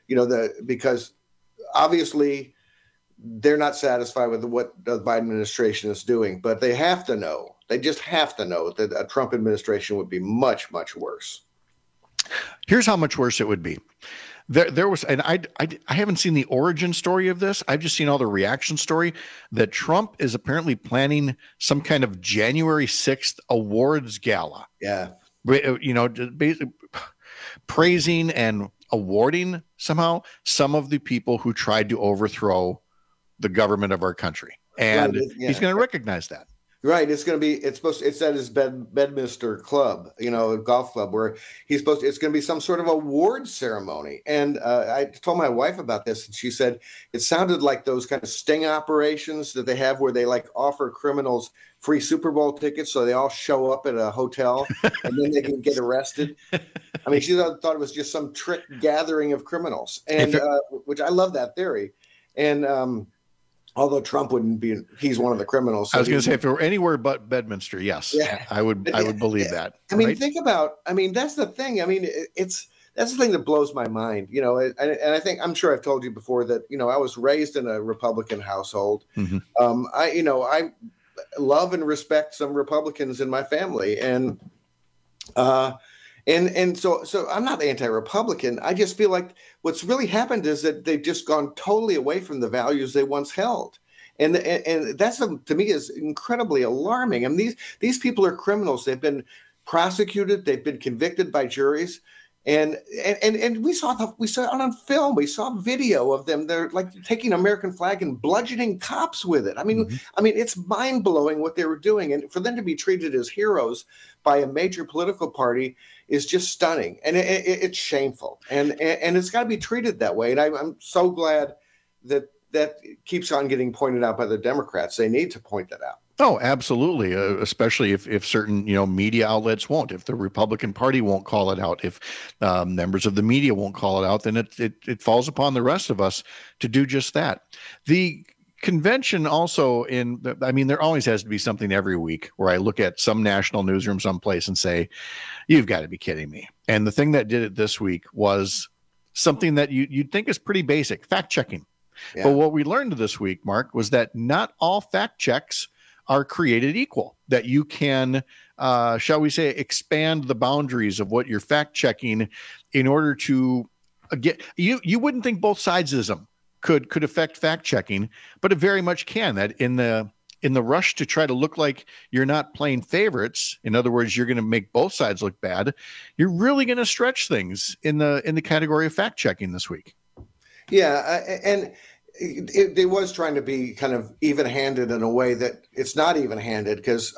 obviously they're not satisfied with what the Biden administration is doing, but they just have to know that a Trump administration would be much, much worse. Here's how much worse it would be. There was, and I haven't seen the origin story of this. I've just seen all the reaction story that Trump is apparently planning some kind of January 6th awards gala. Yeah. Basically praising and awarding somehow some of the people who tried to overthrow the government of our country. And he's going to recognize that. Right. It's at his Bedminster club, a golf club where it's going to be some sort of awards ceremony. And I told my wife about this, and she said it sounded like those kind of sting operations that they have where they offer criminals free Super Bowl tickets. So they all show up at a hotel and then they can get arrested. I mean, she thought it was just some trick gathering of criminals, and which I love that theory. And, although Trump wouldn't be, he's one of the criminals. So I was going to say, if it were anywhere but Bedminster, yes, I would believe that. I mean, think about, that's the thing. I mean, that's the thing that blows my mind, and I'm sure I've told you before that, I was raised in a Republican household. Mm-hmm. I love and respect some Republicans in my family. And so I'm not anti-Republican. I just feel like what's really happened is that they've just gone totally away from the values they once held. And that's, to me, is incredibly alarming. I mean, these people are criminals. They've been prosecuted. They've been convicted by juries. And we saw it on film. We saw video of them. They're taking American flag and bludgeoning cops with it. I mean, it's mind blowing what they were doing, and for them to be treated as heroes by a major political party is just stunning, and it's shameful, and it's got to be treated that way. And I'm so glad that keeps on getting pointed out by the Democrats. They need to point that out. Oh, absolutely. Especially if certain, media outlets won't, if the Republican Party won't call it out, if members of the media won't call it out, then it falls upon the rest of us to do just that. The convention also there always has to be something every week where I look at some national newsroom someplace and say, you've got to be kidding me. And the thing that did it this week was something that you'd think is pretty basic, fact checking. Yeah. But what we learned this week, Mark, was that not all fact checks are created equal, that you can, shall we say, expand the boundaries of what you're fact checking in order to get, you wouldn't think both sidesism could affect fact checking, but it very much can. That in the rush to try to look like you're not playing favorites, in other words, you're going to make both sides look bad, you're really going to stretch things in the category of fact checking this week. Yeah, and it was trying to be kind of even-handed in a way that it's not even-handed, because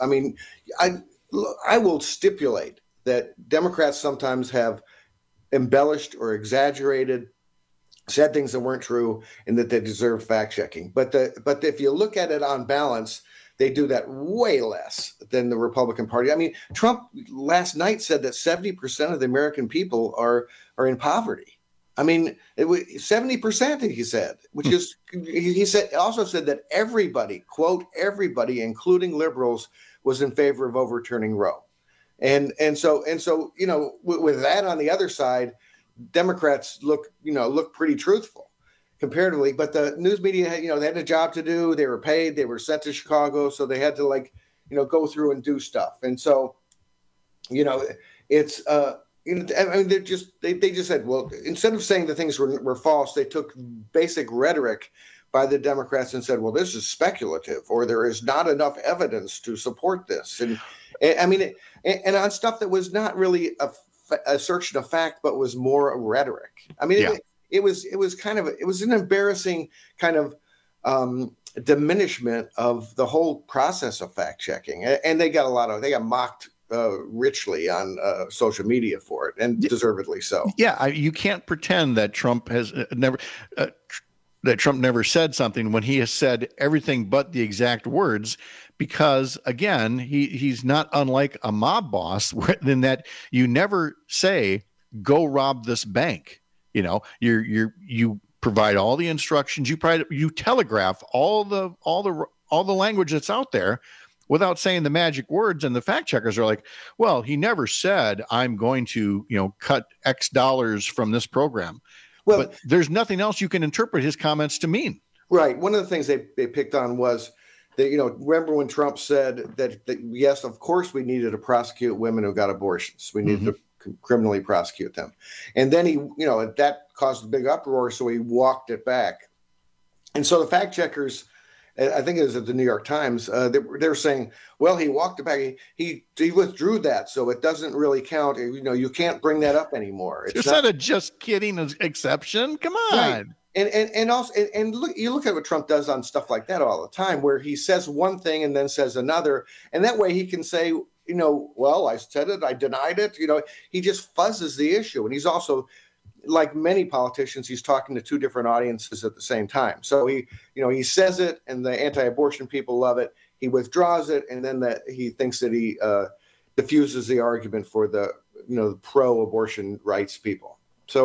I will stipulate that Democrats sometimes have embellished or exaggerated, said things that weren't true, and that they deserve fact-checking. But if you look at it on balance, they do that way less than the Republican Party. I mean, Trump last night said that 70% of the American people are in poverty. I mean, it was 70%, he said, which is, he also said that everybody, quote, everybody, including liberals, was in favor of overturning Roe. And so, with that on the other side, Democrats look pretty truthful comparatively, but the news media, they had a job to do. They were paid, they were sent to Chicago. So they had to go through and do stuff. And so, it's, they just said, well, instead of saying the things were false, they took basic rhetoric by the Democrats and said, well, this is speculative, or there is not enough evidence to support this. And on stuff that was not really assertion of fact, but was more rhetoric. I mean, yeah. It was an embarrassing kind of diminishment of the whole process of fact checking. And they got mocked richly on social media for it, and deservedly so. Yeah, you can't pretend that Trump has never said something when he has said everything but the exact words, because again, he's not unlike a mob boss in that you never say, go rob this bank. You provide all the instructions, you telegraph all the language that's out there without saying the magic words. And the fact checkers are like, well, he never said, I'm going to, cut X dollars from this program. Well, but there's nothing else you can interpret his comments to mean. Right. One of the things they picked on was that, remember when Trump said that yes, of course we needed to prosecute women who got abortions. We needed to criminally prosecute them. And then he, that caused a big uproar, so he walked it back. And so the fact checkers, I think it was at the New York Times, they're saying, well, he walked it back. He withdrew that, so it doesn't really count. You can't bring that up anymore. It's not a just kidding exception. Come on. Right. And also look, you look at what Trump does on stuff like that all the time, where he says one thing and then says another, and that way he can say, well, I said it, I denied it. He just fuzzes the issue, and he's also, like many politicians, he's talking to two different audiences at the same time. So he says it, and the anti-abortion people love it. He withdraws it, and then he thinks that he diffuses the argument for the pro-abortion rights people. So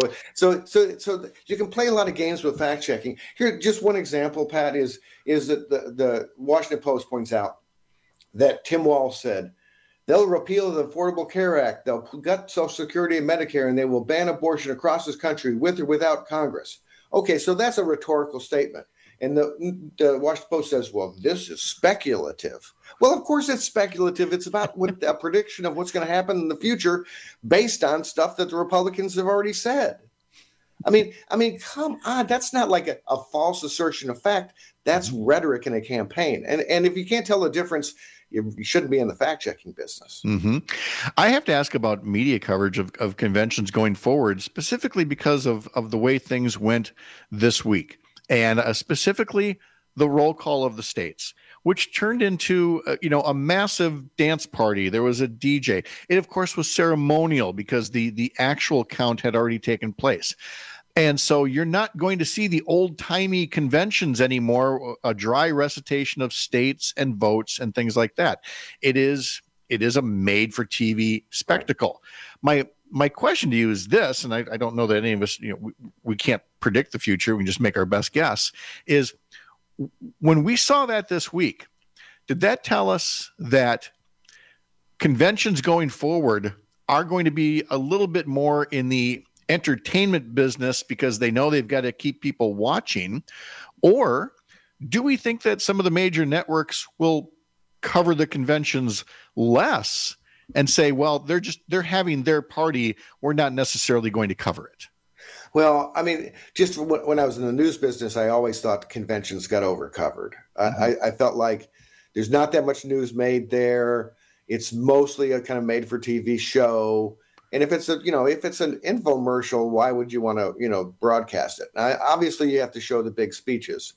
you can play a lot of games with fact checking. Here, just one example, Pat, is that the Washington Post points out that Tim Walz said, they'll repeal the Affordable Care Act, they'll gut Social Security and Medicare, and they will ban abortion across this country with or without Congress. Okay, so that's a rhetorical statement. And the Washington Post says, well, this is speculative. Well, of course it's speculative. It's about a prediction of what's going to happen in the future based on stuff that the Republicans have already said. I mean, come on. That's not like a false assertion of fact. That's rhetoric in a campaign. And if you can't tell the difference, you shouldn't be in the fact-checking business. Mm-hmm. I have to ask about media coverage of conventions going forward, specifically because of the way things went this week, and specifically the roll call of the states, which turned into a massive dance party. There was a DJ. It, of course, was ceremonial because the actual count had already taken place. And so you're not going to see the old-timey conventions anymore, a dry recitation of states and votes and things like that. It is a made-for-TV spectacle. My question to you is this, and I don't know that any of us, we can't predict the future. We can just make our best guess, is when we saw that this week, did that tell us that conventions going forward are going to be a little bit more in the entertainment business because they know they've got to keep people watching? Or do we think that some of the major networks will cover the conventions less and say, well, they're having their party, we're not necessarily going to cover it? Well, I mean, just when I was in the news business, I always thought the conventions got overcovered. I felt like there's not that much news made there. It's mostly a kind of made-for-TV show. And if it's an infomercial, why would you want to, broadcast it? Now, obviously, you have to show the big speeches.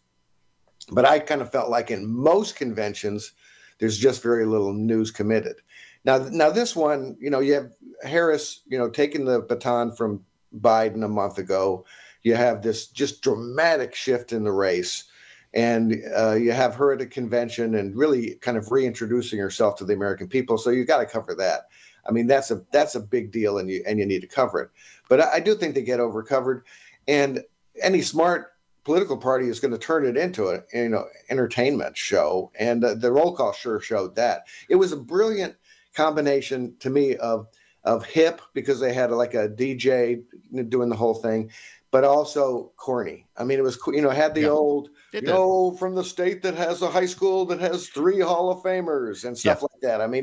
But I kind of felt like in most conventions, there's just very little news committed. Now this one, you have Harris, taking the baton from Biden a month ago. You have this just dramatic shift in the race. And you have her at a convention and really kind of reintroducing herself to the American people. So you got to cover that. I mean, that's a big deal, and you need to cover it. But I do think they get overcovered, and any smart political party is going to turn it into an entertainment show. And the roll call sure showed that. It was a brilliant combination to me of hip, because they had like a DJ doing the whole thing, but also corny. I mean, it was, had the old, from the state that has a high school that has 3 Hall of Famers and stuff like that. I mean,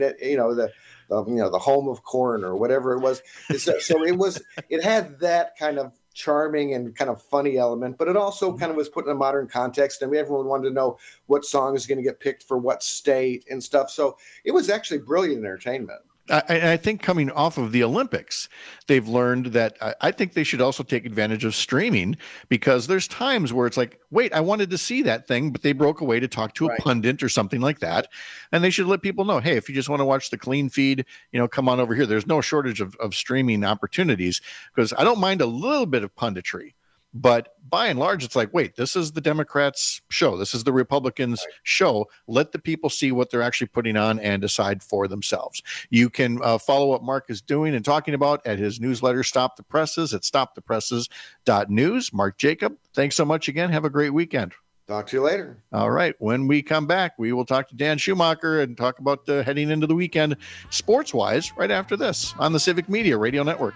the home of corn or whatever it was. So it had that kind of charming and kind of funny element, but it also kind of was put in a modern context, and everyone wanted to know what song is going to get picked for what state and stuff. So it was actually brilliant entertainment. I think coming off of the Olympics, they've learned that I think they should also take advantage of streaming, because there's times where it's like, wait, I wanted to see that thing, but they broke away to talk to a pundit or something like that. And they should let people know, hey, if you just want to watch the clean feed, come on over here. There's no shortage of streaming opportunities, because I don't mind a little bit of punditry. But by and large, it's like, wait, this is the Democrats' show. This is the Republicans' show. Let the people see what they're actually putting on and decide for themselves. You can follow what Mark is doing and talking about at his newsletter, Stop the Presses, at stopthepresses.news. Mark Jacob, thanks so much again. Have a great weekend. Talk to you later. All right. When we come back, we will talk to Dan Schumacher and talk about heading into the weekend sports-wise right after this on the Civic Media Radio Network.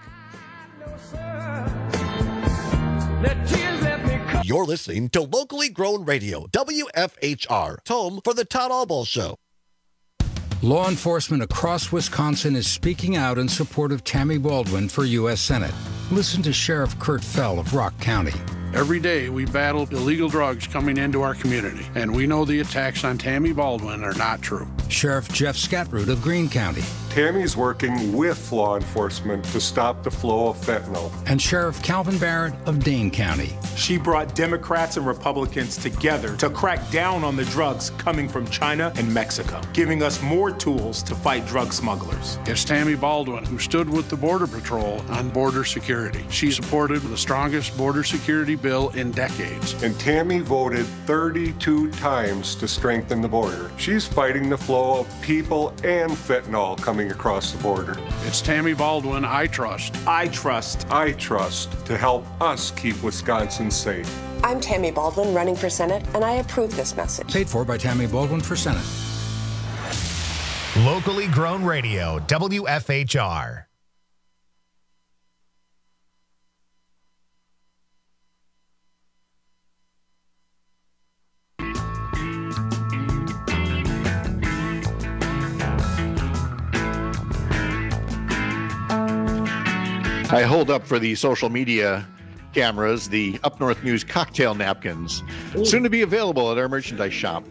You're listening to locally grown radio, WFHR, home for the Todd Albaugh Show. Law enforcement across Wisconsin is speaking out in support of Tammy Baldwin for U.S. Senate. Listen to Sheriff Kurt Fell of Rock County. Every day we battle illegal drugs coming into our community, and we know the attacks on Tammy Baldwin are not true. Sheriff Jeff Scatroot of Greene County. Tammy's working with law enforcement to stop the flow of fentanyl. And Sheriff Calvin Barrett of Dane County. She brought Democrats and Republicans together to crack down on the drugs coming from China and Mexico, giving us more tools to fight drug smugglers. It's Tammy Baldwin who stood with the Border Patrol on border security. She supported the strongest border security bill in decades. And Tammy voted 32 times to strengthen the border. She's fighting the flow of people and fentanyl coming across the border. It's Tammy Baldwin I trust. I trust to help us keep Wisconsin safe. I'm Tammy Baldwin running for Senate, and I approve this message. Paid for by Tammy Baldwin for Senate. Locally grown radio, WFHR. I hold up for the social media cameras the Up North News cocktail napkins, soon to be available at our merchandise shop.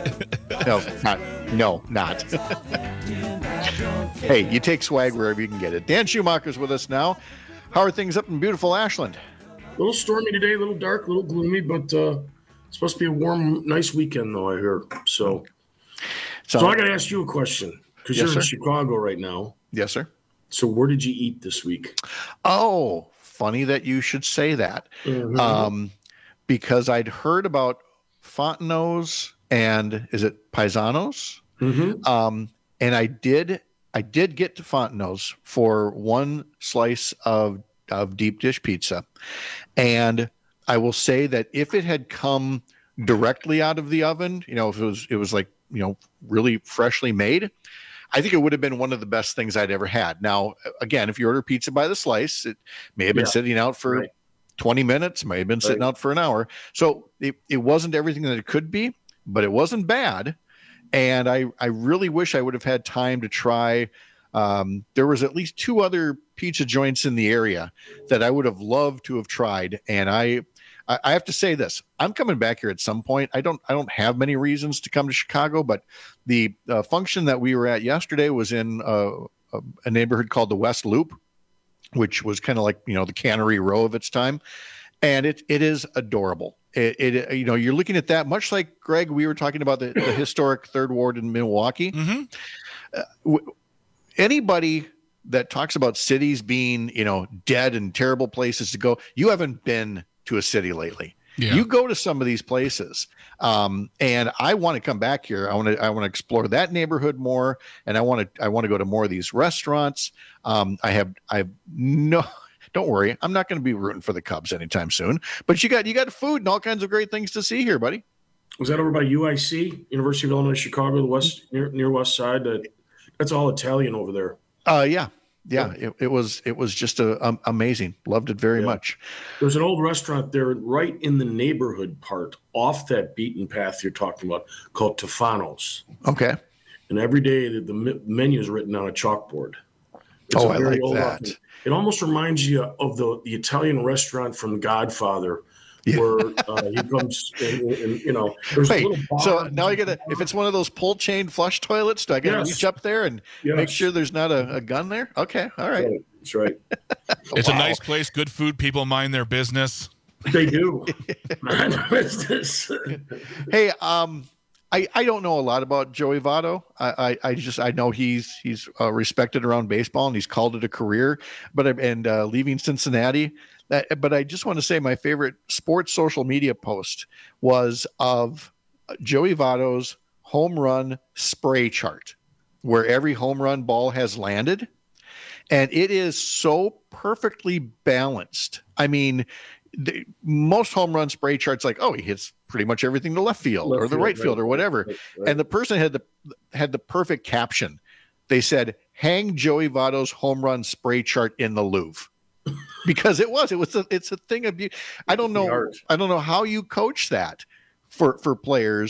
Not. Hey, you take swag wherever you can get it. Dan Schumacher's with us now. How are things up in beautiful Ashland? A little stormy today, a little dark, a little gloomy, but it's supposed to be a warm, nice weekend, though, I heard. So I got to ask you a question, because you're in Chicago right now. Yes, sir. So where did you eat this week? Oh, funny that you should say that. Mm-hmm. Because I'd heard about Fontenot's and is it Paisanos? Mm-hmm. And I did get to Fontenot's for one slice of deep dish pizza. And I will say that if it had come directly out of the oven, if it was like, really freshly made, I think it would have been one of the best things I'd ever had. Now, again, if you order pizza by the slice, it may have been sitting out for 20 minutes, may have been sitting out for an hour. So it wasn't everything that it could be, but it wasn't bad. And I really wish I would have had time to try. There was at least 2 other pizza joints in the area that I would have loved to have tried. And I have to say this, I'm coming back here at some point. I don't have many reasons to come to Chicago, but the function that we were at yesterday was in a neighborhood called the West Loop, which was kind of like, the Cannery Row of its time. And it is adorable. You're looking at that much like Greg, we were talking about the historic Third Ward in Milwaukee. Mm-hmm. Anybody that talks about cities being, dead and terrible places to go, you haven't been to a city lately. Yeah. You go to some of these places, and I want to come back here. I want to explore that neighborhood more, and I want to go to more of these restaurants. Don't worry, I'm not going to be rooting for the Cubs anytime soon. But you got food and all kinds of great things to see here, buddy. Was that over by UIC, University of Illinois Chicago, the west near West Side? That's all Italian over there. Yeah. It was just amazing. Loved it very much. There's an old restaurant there right in the neighborhood part off that beaten path you're talking about called Tufano's. Okay. And every day the menu is written on a chalkboard. I like that. It almost reminds you of the Italian restaurant from Godfather, where he comes and there's Wait, so now I gotta, if it's one of those pull chain flush toilets, do I gotta reach up there and make sure there's not a gun there? Okay, all right. That's right. It's a nice place, good food, people mind their business. They do. Mind their business. Hey, I don't know a lot about Joey Votto. I know he's respected around baseball and he's called it a career, but leaving Cincinnati. But I just want to say my favorite sports social media post was of Joey Votto's home run spray chart, where every home run ball has landed, and it is so perfectly balanced. I mean, most home run spray charts like, he hits pretty much everything to left field or the right field or whatever. Right. And the person had the perfect caption. They said, "Hang Joey Votto's home run spray chart in the Louvre." Because it's a thing of beauty. I don't know how you coach that for players,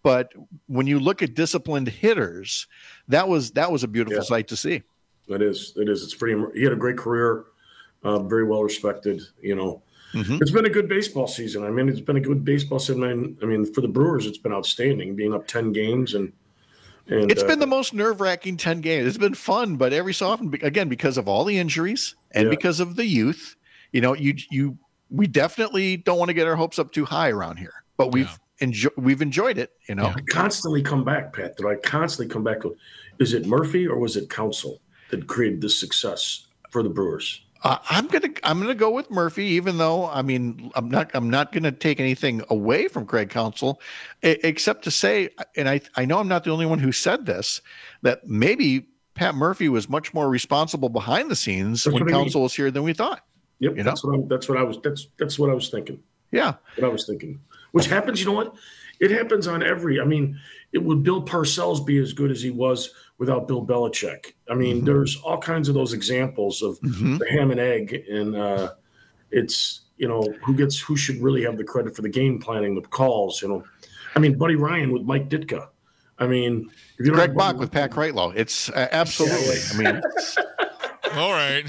But when you look at disciplined hitters, that was a beautiful sight to see. It is. It's pretty. He had a great career, very well respected. It's been a good baseball season. I mean, it's been a good baseball season. I mean, for the Brewers, it's been outstanding, being up 10 games and it's been the most nerve-wracking 10 games. It's been fun, but every so often, again, because of all the injuries and because of the youth, we definitely don't want to get our hopes up too high around here. But we've enjoyed it. I constantly come back, Pat. Did I constantly come back? Is it Murphy or was it Counsell that created this success for the Brewers? I'm gonna go with Murphy, even though I'm not gonna take anything away from Craig Counsell, except to say, and I know I'm not the only one who said this, that maybe Pat Murphy was much more responsible behind the scenes when Counsell was here than we thought. Yep, that's what I was thinking. Yeah, what I was thinking. Which happens, you know what? It happens on every. I mean, would Bill Parcells be as good as he was without Bill Belichick? I mean, there's all kinds of those examples of the ham and egg, and it's who should really have the credit for the game planning with calls. I mean, Buddy Ryan with Mike Ditka. I mean, Greg Bach with Pat Kreitlow. It's absolutely. I mean, all right.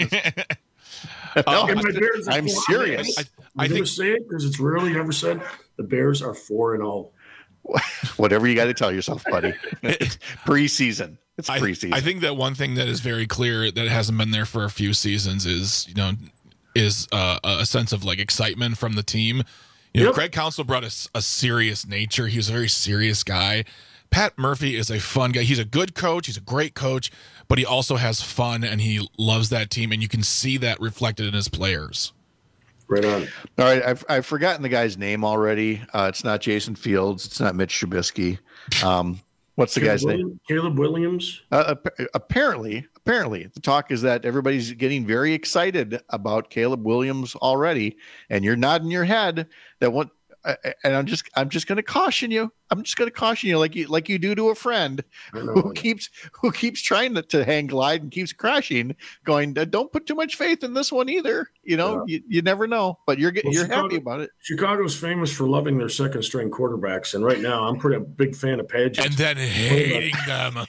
I'm serious. I think say it because it's rarely ever said. The Bears are 4-0. Whatever you got to tell yourself, buddy. It's preseason. It's preseason. I think that one thing that is very clear that hasn't been there for a few seasons is a sense of like excitement from the team. Craig Counsell brought a serious nature. He was a very serious guy. Pat Murphy is a fun guy. He's a good coach. He's a great coach, but he also has fun and he loves that team, and you can see that reflected in his players. Right on. All right, I've forgotten the guy's name already. It's not Jason Fields. It's not Mitch Trubisky. What's the guy's name? Caleb Williams. Apparently, the talk is that everybody's getting very excited about Caleb Williams already, and you're nodding your head that what. And I'm just going to caution you. I'm just going to caution you, like you do to a friend who keeps trying to hang glide and keeps crashing. Going, don't put too much faith in this one either. You never know. But you're happy about it. Chicago's famous for loving their second string quarterbacks, and right now I'm a big fan of Padgett. And then hating them.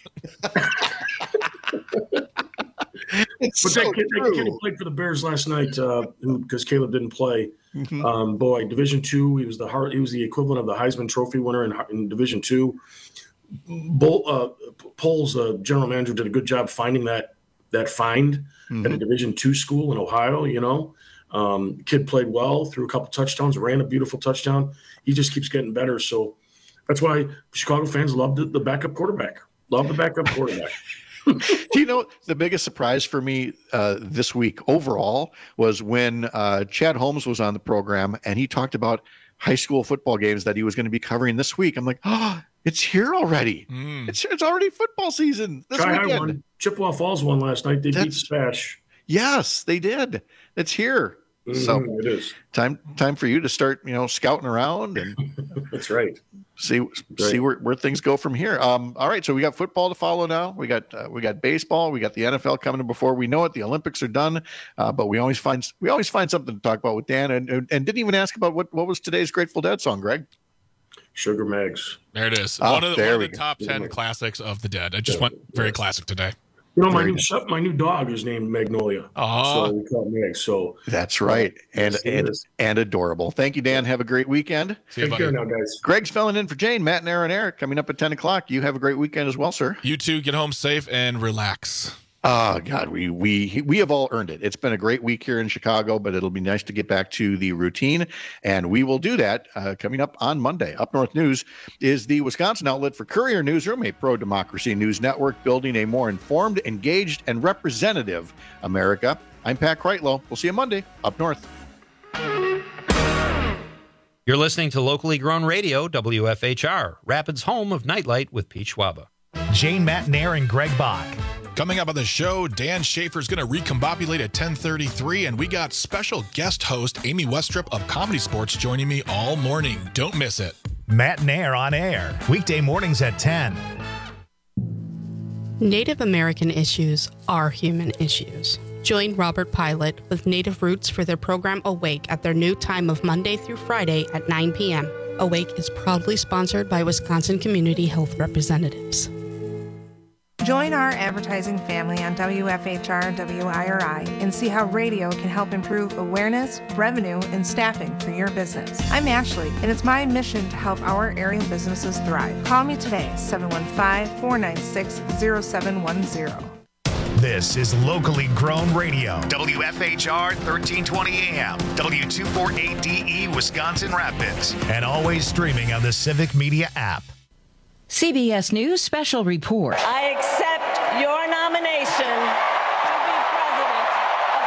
But that kid who played for the Bears last night, because Caleb didn't play. Division II, he was the equivalent of the Heisman Trophy winner in Division II. Poles, general manager, did a good job finding that find at a Division II school in Ohio. Kid played well, threw a couple touchdowns, ran a beautiful touchdown. He just keeps getting better. So that's why Chicago fans love the backup quarterback. Love the backup quarterback. Do you know the biggest surprise for me this week overall was when Chad Holmes was on the program and he talked about high school football games that he was going to be covering this week. I'm like, it's here already. It's already football season this weekend. Won. Chippewa Falls won last night. They beat Spash. Yes, they did. It's here. So it is time for you to start, scouting around and that's right. See where things go from here. All right, so we got football to follow now. We got baseball. We got the NFL coming before we know it. The Olympics are done, but we always find something to talk about with Dan. And didn't even ask about what was today's Grateful Dead song, Greg. Sugar Mags. There it is. One of the top 10 classics of the Dead. I just went very classic today. My new dog is named Magnolia. So we call it Meg. So that's right, and adorable. Thank you, Dan. Have a great weekend. Take care now, guys. Greg's filling in for Jane, Matt, and Aaron. Eric coming up at 10:00. You have a great weekend as well, sir. You too. Get home safe and relax. Oh God, we have all earned it. It's been a great week here in Chicago, but it'll be nice to get back to the routine, and we will do that coming up on Monday. Up North News is the Wisconsin outlet for Courier Newsroom, a pro-democracy news network building a more informed, engaged, and representative America. I'm Pat Kreitlow. We'll see you Monday up north. You're listening to locally grown radio, WFHR, Rapids' home of Nightlight with Pete Schwaba. Jane, Matt, and Aaron, Greg Bach. Coming up on the show, Dan Schaefer's going to recombobulate at 10:33, and we got special guest host Amy Westrup of Comedy Sports joining me all morning. Don't miss it. Matt and Aaron on air, weekday mornings at 10. Native American issues are human issues. Join Robert Pilot with Native Roots for their program Awake at their new time of Monday through Friday at 9 p.m. Awake is proudly sponsored by Wisconsin Community Health Representatives. Join our advertising family on WFHR WIRI and see how radio can help improve awareness, revenue, and staffing for your business. I'm Ashley, and it's my mission to help our area businesses thrive. Call me today, 715-496-0710. This is locally grown radio. WFHR 1320 AM, W248DE Wisconsin Rapids, and always streaming on the Civic Media app. CBS News Special Report. I accept